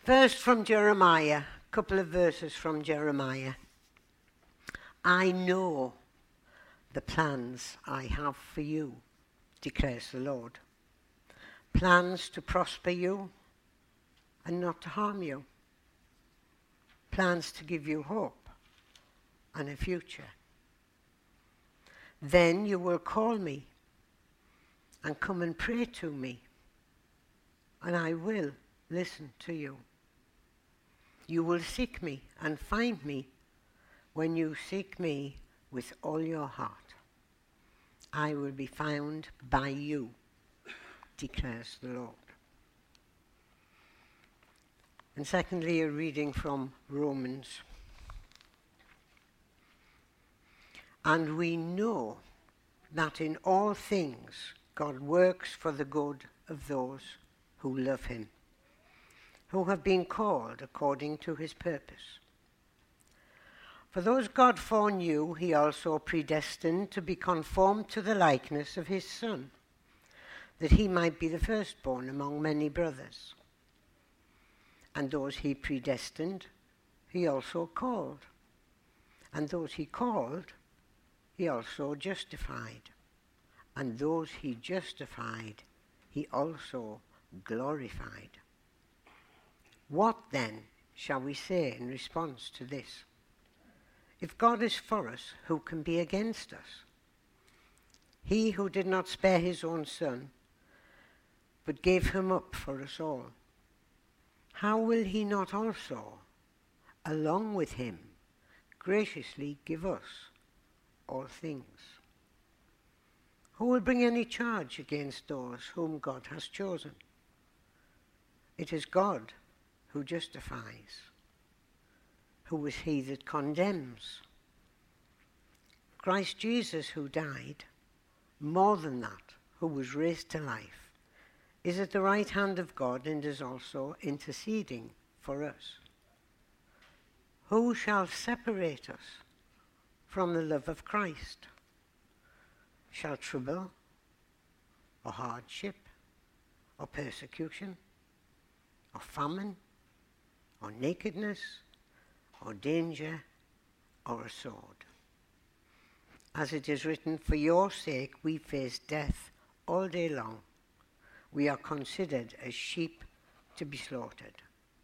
First from Jeremiah, a couple of verses from Jeremiah. I know the plans I have for you, declares the Lord. Plans to prosper you and not to harm you. Plans to give you hope and a future. Then you will call me and come and pray to me, and I will listen to you. You will seek me and find me when you seek me with all your heart. I will be found by you, declares the Lord. And secondly, a reading from Romans. And we know that in all things God works for the good of those who love him, who have been called according to his purpose. For those God foreknew, he also predestined to be conformed to the likeness of his Son, that he might be the firstborn among many brothers. And those he predestined, he also called. And those he called, he also justified. And those he justified, he also glorified. What then shall we say in response to this? If God is for us, who can be against us? He who did not spare his own Son, but gave him up for us all, how will he not also, along with him, graciously give us all things? Who will bring any charge against those whom God has chosen? It is God who justifies. Who is he that condemns? Christ Jesus, who died, more than that, who was raised to life, is at the right hand of God and is also interceding for us. Who shall separate us from the love of Christ? Shall trouble, or hardship, or persecution, or famine, or nakedness, or danger, or a sword? As it is written, for your sake we face death all day long. We are considered as sheep to be slaughtered.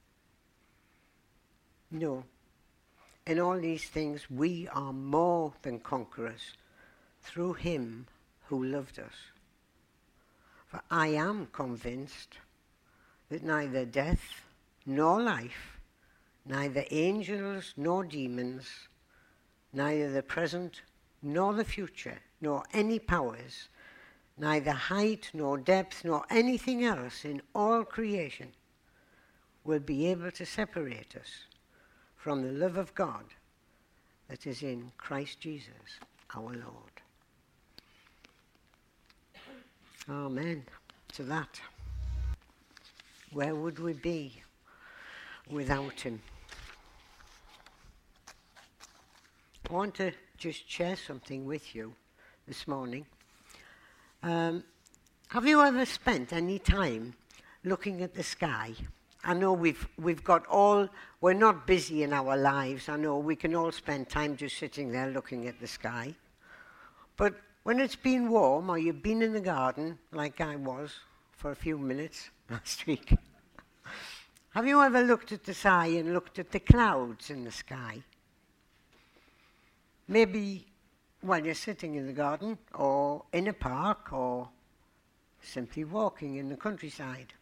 No, in all these things we are more than conquerors through him who loved us. For I am convinced that neither death nor life, neither angels nor demons, neither the present nor the future, nor any powers, neither height nor depth nor anything else in all creation will be able to separate us from the love of God that is in Christ Jesus our Lord. Amen to that. Where would we be without him? I want to just share something with you this morning. Have you ever spent any time looking at the sky? I know we've got all, we're not busy in our lives. I know we can all spend time just sitting there looking at the sky. But when it's been warm or you've been in the garden, like I was for a few minutes last week, have you ever looked at the sky and looked at the clouds in the sky? Maybe while you're sitting in the garden or in a park or simply walking in the countryside.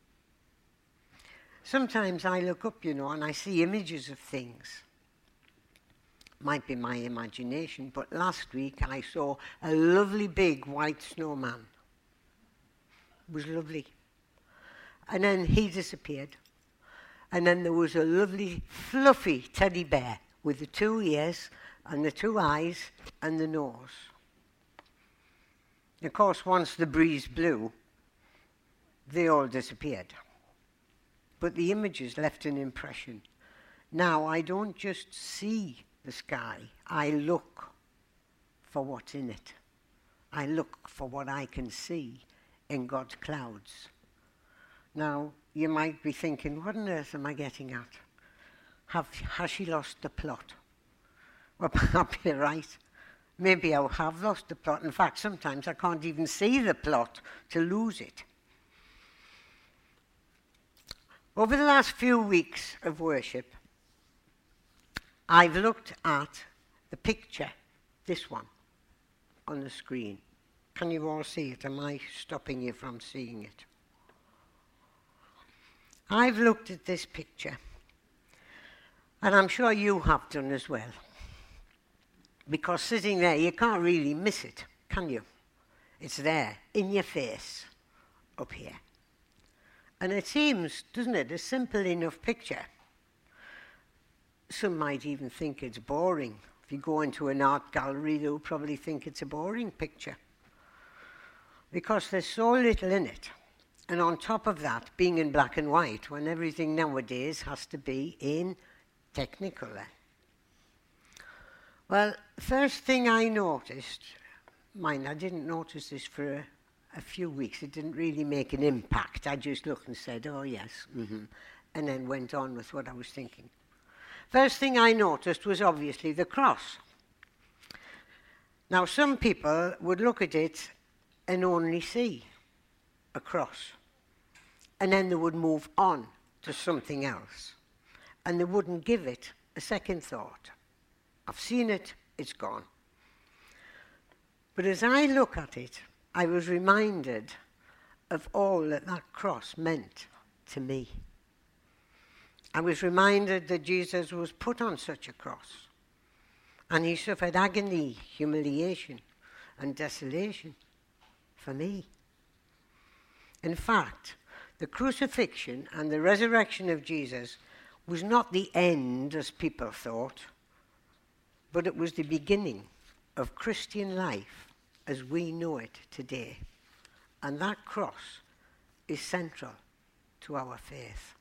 Sometimes I look up, and I see images of things. Might be my imagination, but last week I saw a lovely big white snowman. It was lovely. And then he disappeared. And then there was a lovely fluffy teddy bear with the 2 ears and the 2 eyes and the nose. Of course, once the breeze blew, they all disappeared. But the images left an impression. Now, I don't just see the sky, I look for what's in it. I look for what I can see in God's clouds. Now, you might be thinking, what on earth am I getting at? Has she lost the plot? Well, perhaps you're right. Maybe I have lost the plot. In fact, sometimes I can't even see the plot to lose it. Over the last few weeks of worship, I've looked at the picture, this one, on the screen. Can you all see it? Am I stopping you from seeing it? I've looked at this picture, and I'm sure you have done as well. Because sitting there, you can't really miss it, can you? It's there, in your face, up here. And it seems, doesn't it, a simple enough picture. Some might even think it's boring. If you go into an art gallery, they'll probably think it's a boring picture. Because there's so little in it. And on top of that, being in black and white, when everything nowadays has to be in Technicolor. Well, first thing I noticed, I didn't notice this for a few weeks. It didn't really make an impact. I just looked and said, oh yes, and then went on with what I was thinking. First thing I noticed was obviously the cross. Now, some people would look at it and only see a cross. And then they would move on to something else. And they wouldn't give it a second thought. I've seen it, it's gone. But as I look at it, I was reminded of all that cross meant to me. I was reminded that Jesus was put on such a cross. And he suffered agony, humiliation, and desolation for me. In fact, the crucifixion and the resurrection of Jesus was not the end, as people thought, but it was the beginning of Christian life as we know it today. And that cross is central to our faith.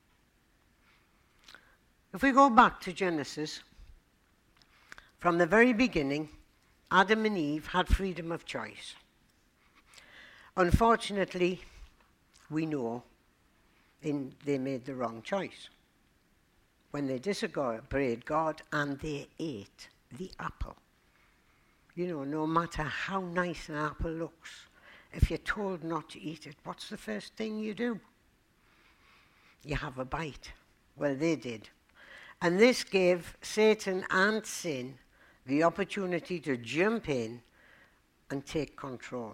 If we go back to Genesis, from the very beginning, Adam and Eve had freedom of choice. Unfortunately, we know they made the wrong choice when they disobeyed God and they ate the apple. You know, no matter how nice an apple looks, if you're told not to eat it, what's the first thing you do? You have a bite. Well, they did. And this gave Satan and sin the opportunity to jump in and take control.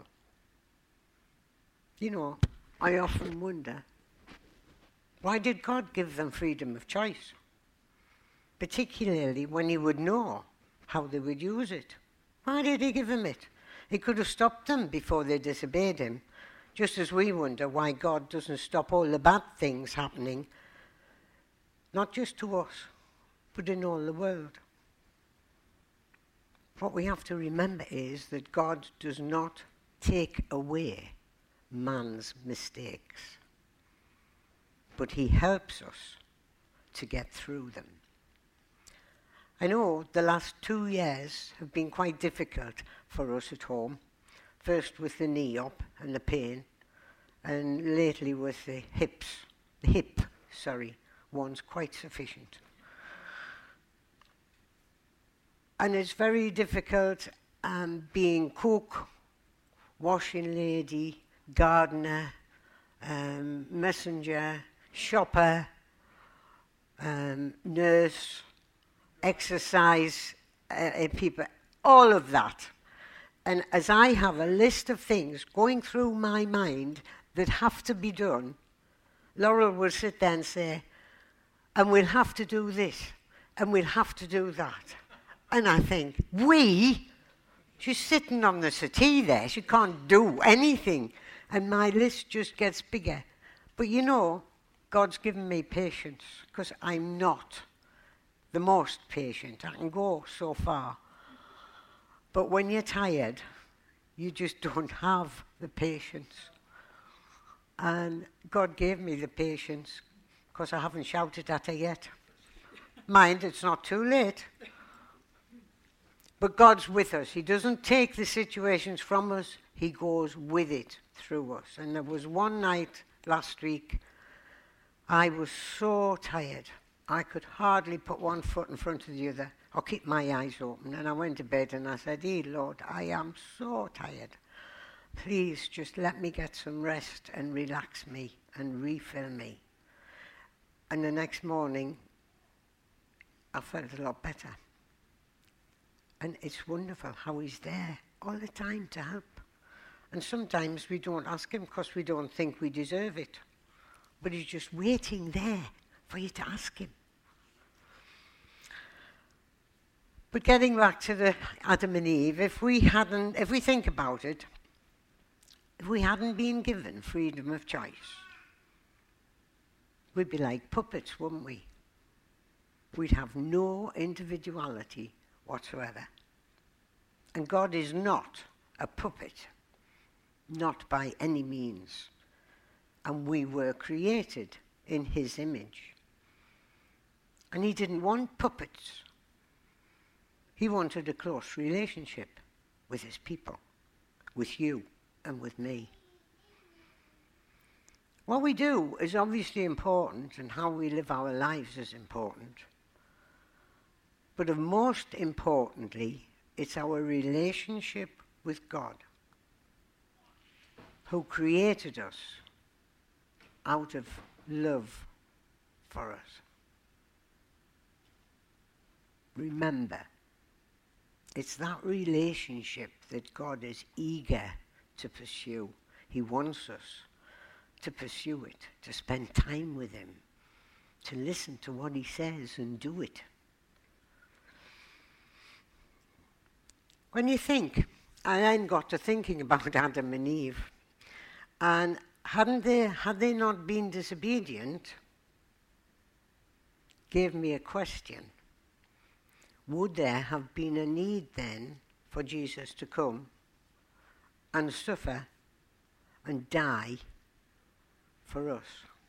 You know, I often wonder, why did God give them freedom of choice? Particularly when he would know how they would use it. Why did he give them it? He could have stopped them before they disobeyed him, just as we wonder why God doesn't stop all the bad things happening, not just to us, but in all the world. What we have to remember is that God does not take away man's mistakes, but he helps us to get through them. I know the last 2 years have been quite difficult for us at home, first with the knee up and the pain, and lately with the hip one's quite sufficient. And it's very difficult being cook, washing lady, gardener, messenger, shopper, nurse, exercise people, all of that. And as I have a list of things going through my mind that have to be done, Laurel will sit there and say, and we'll have to do this, and we'll have to do that. And I think, she's sitting on the settee there, she can't do anything. And my list just gets bigger. But you know, God's given me patience, because I'm not the most patient. I can go so far. But when you're tired, you just don't have the patience. And God gave me the patience, because I haven't shouted at her yet. Mind, it's not too late. But God's with us. He doesn't take the situations from us. He goes with it through us. And there was one night last week I was so tired. I could hardly put one foot in front of the other or keep my eyes open. And I went to bed and I said, "Hey, Lord, I am so tired. Please just let me get some rest and relax me and refill me." And the next morning, I felt a lot better. And it's wonderful how he's there all the time to help. And sometimes we don't ask him because we don't think we deserve it. But he's just waiting there for you to ask him. But getting back to the Adam and Eve, if we think about it, if we hadn't been given freedom of choice, we'd be like puppets, wouldn't we? We'd have no individuality whatsoever. And God is not a puppet, not by any means. And we were created in his image. And he didn't want puppets. He wanted a close relationship with his people, with you and with me. What we do is obviously important, and how we live our lives is important. But of most importantly, it's our relationship with God, who created us out of love for us. Remember, it's that relationship that God is eager to pursue. He wants us to pursue it, to spend time with him, to listen to what he says and do it. When you think, I then got to thinking about Adam and Eve, and had they not been disobedient, gave me a question. Would there have been a need then for Jesus to come and suffer and die for us?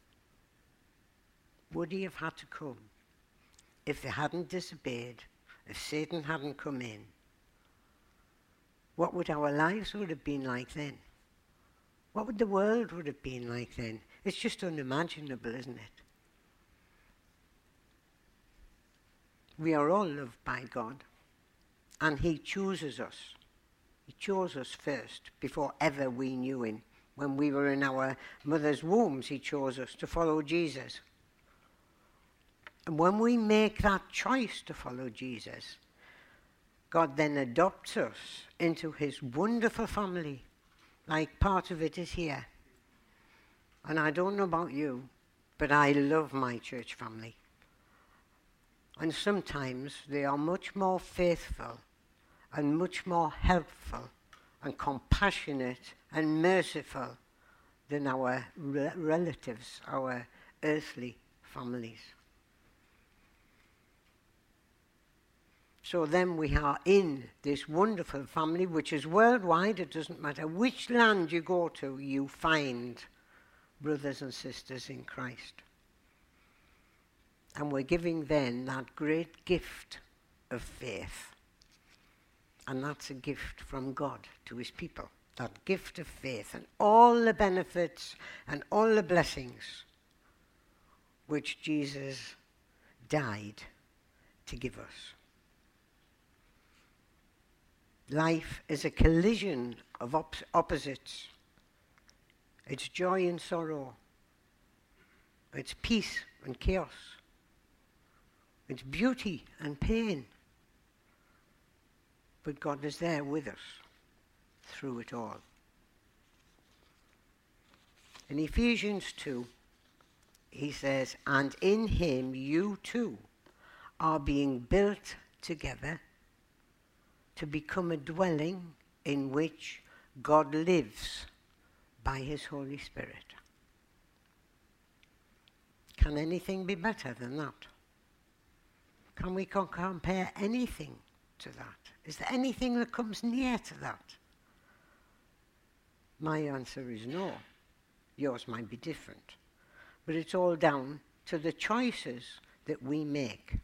Would he have had to come if they hadn't disobeyed, if Satan hadn't come in? What would our lives would have been like then? What would the world would have been like then? It's just unimaginable, isn't it? We are all loved by God, and he chooses us. He chose us first, before ever we knew him. When we were in our mother's wombs, he chose us to follow Jesus. And when we make that choice to follow Jesus, God then adopts us into his wonderful family, like part of it is here. And I don't know about you, but I love my church family. And sometimes they are much more faithful and much more helpful and compassionate and merciful than our relatives, our earthly families. So then we are in this wonderful family, which is worldwide. It doesn't matter which land you go to, you find brothers and sisters in Christ. And we're giving then that great gift of faith. And that's a gift from God to his people. That gift of faith and all the benefits and all the blessings which Jesus died to give us. Life is a collision of opposites. It's joy and sorrow. It's peace and chaos. It's beauty and pain. But God is there with us through it all. In Ephesians 2, he says, "And in him you too are being built together to become a dwelling in which God lives by his Holy Spirit." Can anything be better than that? Can we compare anything to that? Is there anything that comes near to that? My answer is no. Yours might be different. But it's all down to the choices that we make.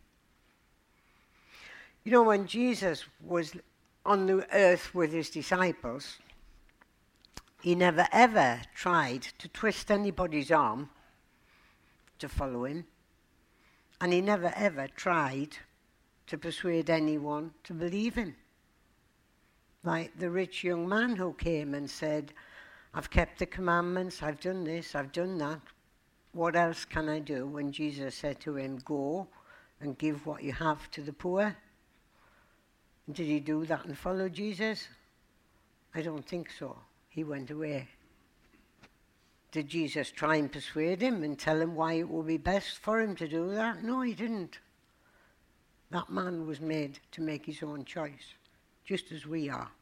You know, when Jesus was on the earth with his disciples, he never ever tried to twist anybody's arm to follow him. And he never ever tried to persuade anyone to believe him. Like the rich young man who came and said, I've kept the commandments, I've done this, I've done that. What else can I do? When Jesus said to him, go and give what you have to the poor. Did he do that and follow Jesus? I don't think so. He went away. Did Jesus try and persuade him and tell him why it would be best for him to do that? No, he didn't. That man was made to make his own choice, just as we are.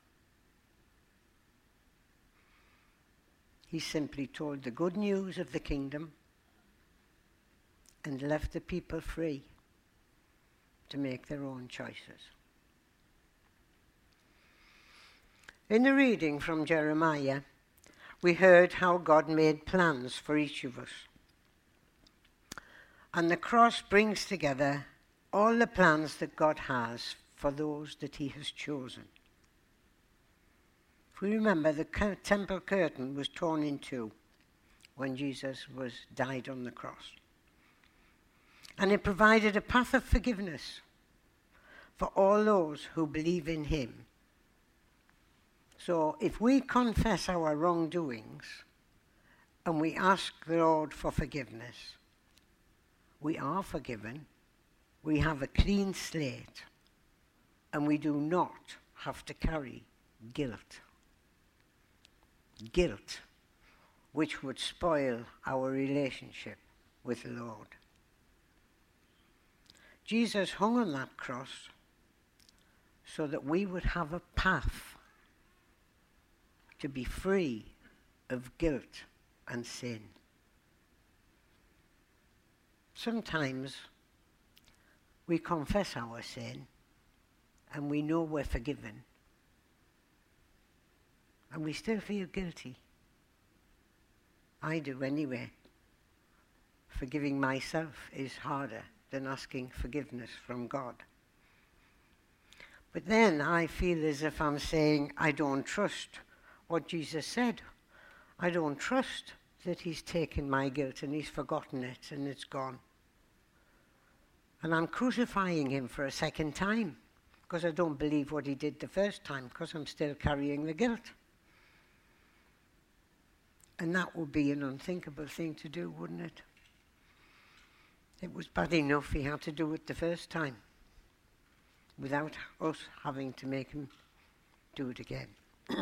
He simply told the good news of the kingdom and left the people free to make their own choices. In the reading from Jeremiah, we heard how God made plans for each of us. And the cross brings together all the plans that God has for those that he has chosen. If we remember, the temple curtain was torn in two when Jesus died on the cross. And it provided a path of forgiveness for all those who believe in him. So if we confess our wrongdoings and we ask the Lord for forgiveness, we are forgiven, we have a clean slate, and we do not have to carry guilt. Guilt, which would spoil our relationship with the Lord. Jesus hung on that cross so that we would have a path to be free of guilt and sin. Sometimes we confess our sin and we know we're forgiven, and we still feel guilty. I do anyway. Forgiving myself is harder than asking forgiveness from God. But then I feel as if I'm saying, I don't trust what Jesus said. I don't trust that he's taken my guilt and he's forgotten it and it's gone. And I'm crucifying him for a second time because I don't believe what he did the first time, because I'm still carrying the guilt. And that would be an unthinkable thing to do, wouldn't it? It was bad enough he had to do it the first time without us having to make him do it again.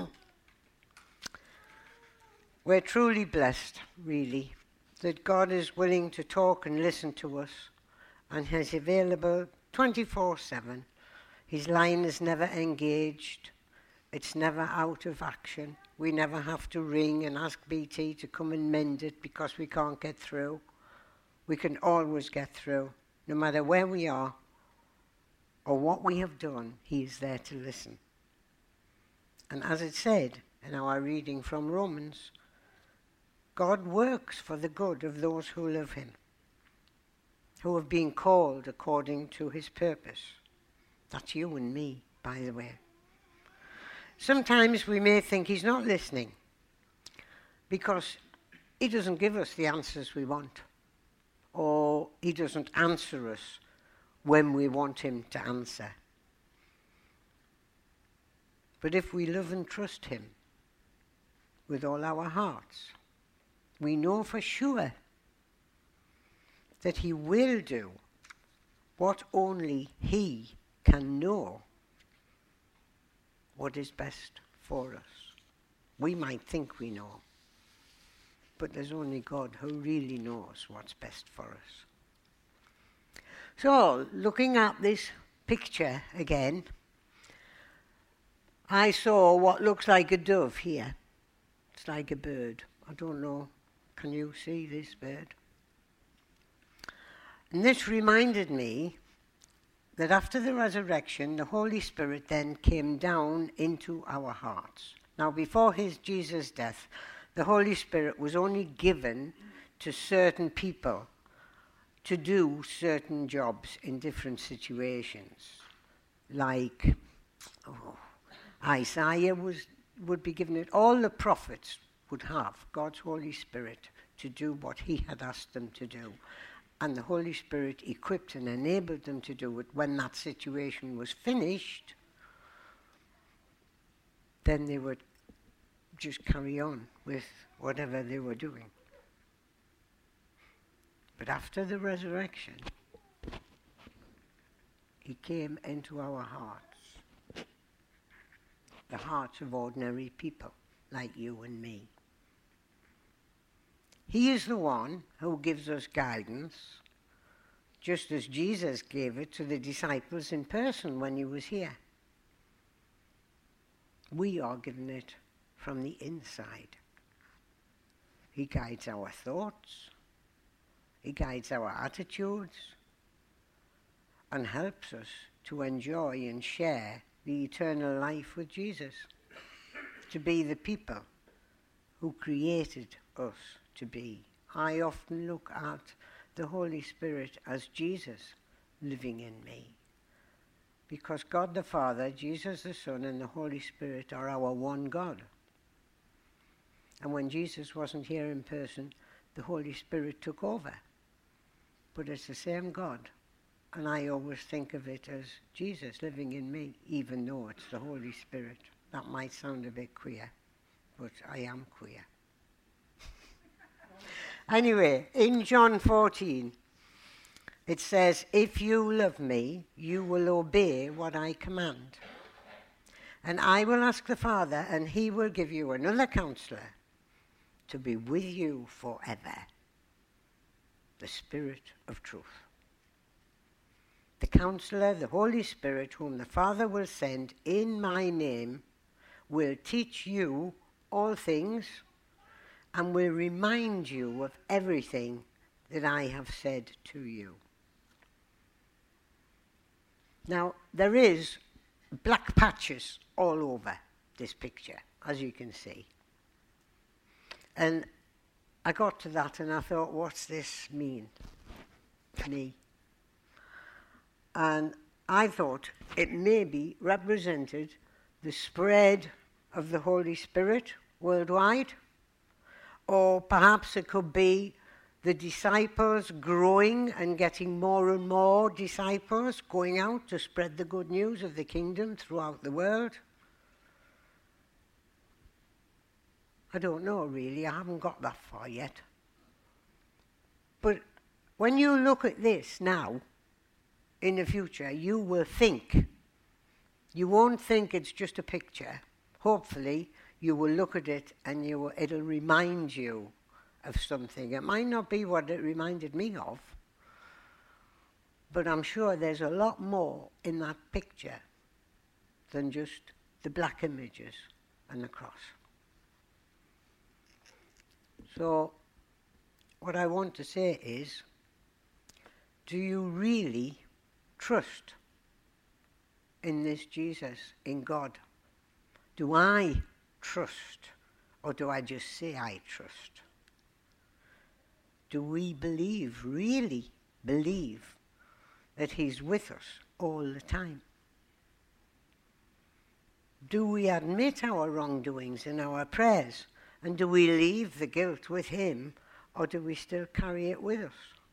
We're truly blessed, really, that God is willing to talk and listen to us, and is available 24/7. His line is never engaged. It's never out of action. We never have to ring and ask BT to come and mend it because we can't get through. We can always get through. No matter where we are or what we have done, he is there to listen. And as it said in our reading from Romans, God works for the good of those who love him, who have been called according to his purpose. That's you and me, by the way. Sometimes we may think he's not listening because he doesn't give us the answers we want, or he doesn't answer us when we want him to answer. But if we love and trust him with all our hearts, we know for sure that he will do what only he can know what is best for us. We might think we know, but there's only God who really knows what's best for us. So, looking at this picture again, I saw what looks like a dove here. It's like a bird. I don't know. Can you see this bird? And this reminded me that after the resurrection, the Holy Spirit then came down into our hearts. Now, before Jesus' death, the Holy Spirit was only given to certain people to do certain jobs in different situations. Like Isaiah would be given it. All the prophets would have God's Holy Spirit to do what he had asked them to do. And the Holy Spirit equipped and enabled them to do it. When that situation was finished, then they would just carry on with whatever they were doing. But after the resurrection, he came into our hearts, the hearts of ordinary people like you and me. He is the one who gives us guidance, just as Jesus gave it to the disciples in person when he was here. We are given it from the inside. He guides our thoughts, he guides our attitudes, and helps us to enjoy and share the eternal life with Jesus, to be the people who created us to be. I often look at the Holy Spirit as Jesus living in me, because God the Father, Jesus the Son, and the Holy Spirit are our one God. And when Jesus wasn't here in person, the Holy Spirit took over. But it's the same God. And I always think of it as Jesus living in me, even though it's the Holy Spirit. That might sound a bit queer, but I am queer. Anyway, in John 14, it says, "If you love me, you will obey what I command. And I will ask the Father, and he will give you another counselor to be with you forever, the Spirit of truth. The counselor, the Holy Spirit, whom the Father will send in my name, will teach you all things and will remind you of everything that I have said to you." Now, there is black patches all over this picture, as you can see. And I got to that and I thought, what's this mean to me? And I thought it maybe represented the spread of the Holy Spirit worldwide, or perhaps it could be the disciples growing and getting more and more disciples, going out to spread the good news of the kingdom throughout the world. I don't know really, I haven't got that far yet. But when you look at this now, in the future, you will think. You won't think it's just a picture. Hopefully, you will look at it and it'll remind you of something. It might not be what it reminded me of, but I'm sure there's a lot more in that picture than just the black images and the cross. So, what I want to say is, do you really trust in this Jesus, in God? Do I trust, or do I just say I trust? Do we believe, really believe, that he's with us all the time? Do we admit our wrongdoings in our prayers? And do we leave the guilt with him, or do we still carry it with us?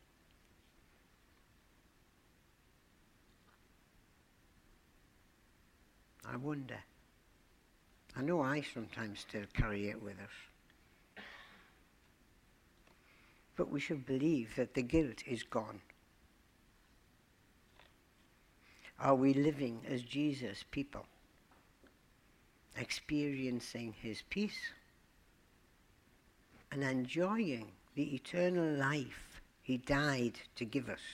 I wonder. I know I sometimes still carry it with us. But we should believe that the guilt is gone. Are we living as Jesus people, experiencing his peace and enjoying the eternal life he died to give us?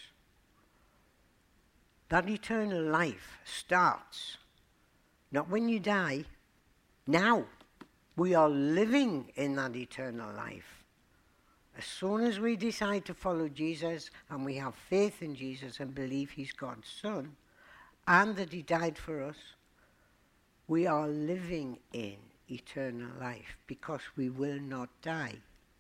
That eternal life starts not when you die, now. We are living in that eternal life. As soon as we decide to follow Jesus and we have faith in Jesus and believe he's God's Son and that he died for us, we are living in eternal life because we will not die.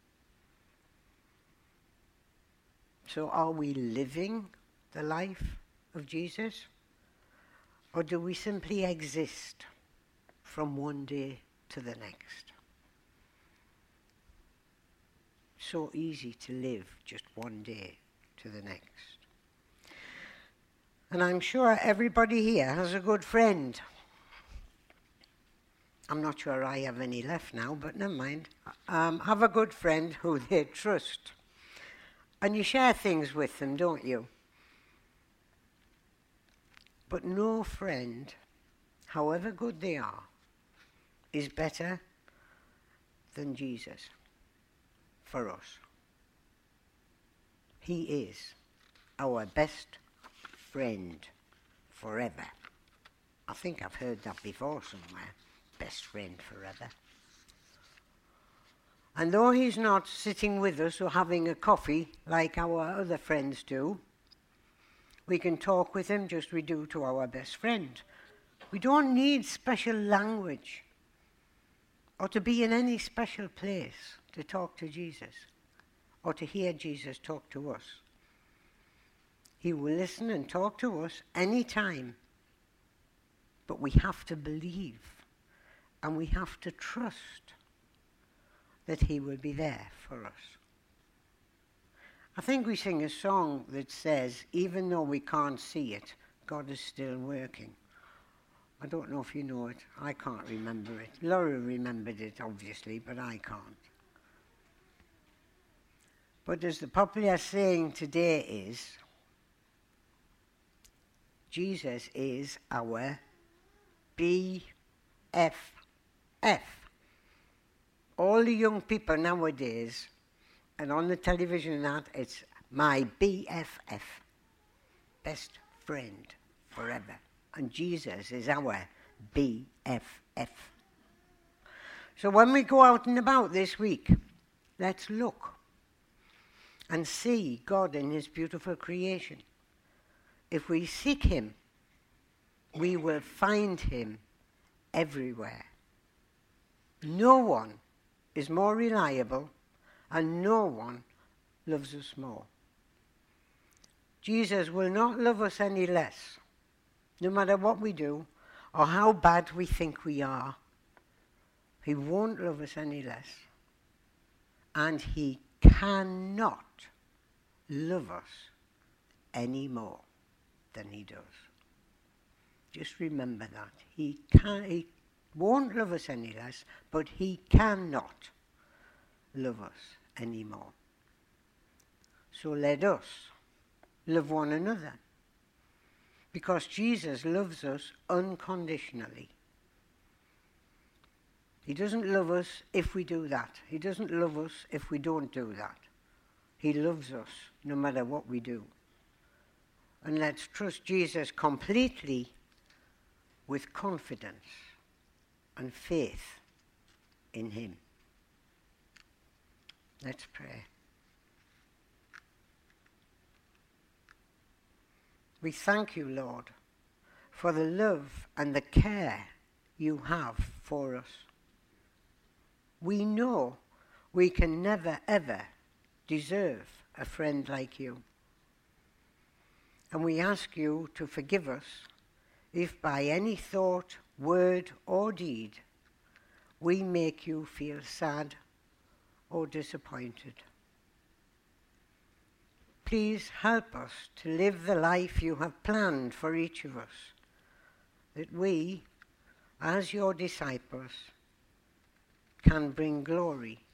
So are we living the life of Jesus? Or do we simply exist from one day to the next? so easy to live just one day to the next. And I'm sure everybody here has a good friend. I'm not sure I have any left now, but never mind. Have a good friend who they trust. And you share things with them, don't you? But no friend, however good they are, is better than Jesus for us. He is our best friend forever. I think I've heard that before somewhere. Best friend forever. And though he's not sitting with us or having a coffee like our other friends do, we can talk with him just as we do to our best friend. We don't need special language or to be in any special place to talk to Jesus or to hear Jesus talk to us. He will listen and talk to us any time, but we have to believe and we have to trust that he will be there for us. I think we sing a song that says, even though we can't see it, God is still working. I don't know if you know it. I can't remember it. Laura remembered it, obviously, but I can't. But as the popular saying today is, Jesus is our BFF. All the young people nowadays, and on the television and that, it's my BFF, best friend forever. And Jesus is our BFF. So when we go out and about this week, let's look and see God in his beautiful creation. If we seek him, we will find him everywhere. No one is more reliable and no one loves us more. Jesus will not love us any less, no matter what we do or how bad we think we are. He won't love us any less. And he cannot love us any more than he does. Just remember that. He won't love us any less, but he cannot love us any more. So let us love one another, because Jesus loves us unconditionally. He doesn't love us if we do that. He doesn't love us if we don't do that. He loves us no matter what we do. And let's trust Jesus completely with confidence and faith in him. Let's pray. We thank you, Lord, for the love and the care you have for us. We know we can never, ever deserve a friend like you. And we ask you to forgive us if by any thought, word, or deed we make you feel sad or disappointed. Please help us to live the life you have planned for each of us, that we, as your disciples, can bring glory